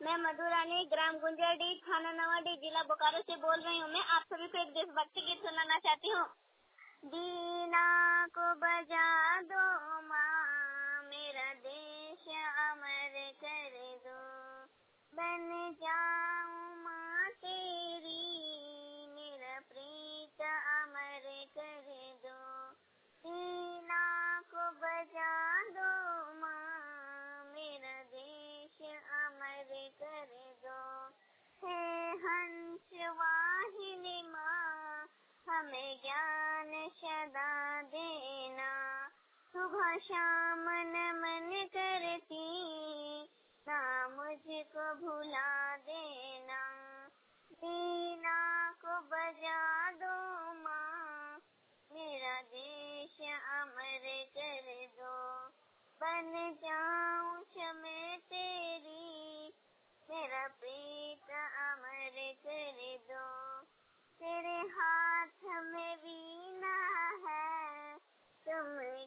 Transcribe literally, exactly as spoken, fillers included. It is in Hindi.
मैं मधुरानी, ग्राम गुंजरडी, थाना नवाडी, जिला बोकारो से बोल रही हूँ। मैं आप सभी को एक देशभक्ति गीत सुनाना चाहती हूँ। बीना को बजा दो माँ, मेरा देश अमर कर दो, बन जाऊं माँ तेरी, मेरा प्रीत अमर कर दो। बीना को बजा दो माँ, मेरा देश अमर कर दो। हे हंस वाहिनी माँ, हमें ज्ञान सदा देना, सुबह शाम नमन करती, ना मुझको भुला देना। बीना को बजा दो माँ, मेरा देश अमर कर दो, बन जाऊं क्षमा तेरी, मेरा प्रीत अमर कर दो। तेरे हाथ में वीणा है, तुम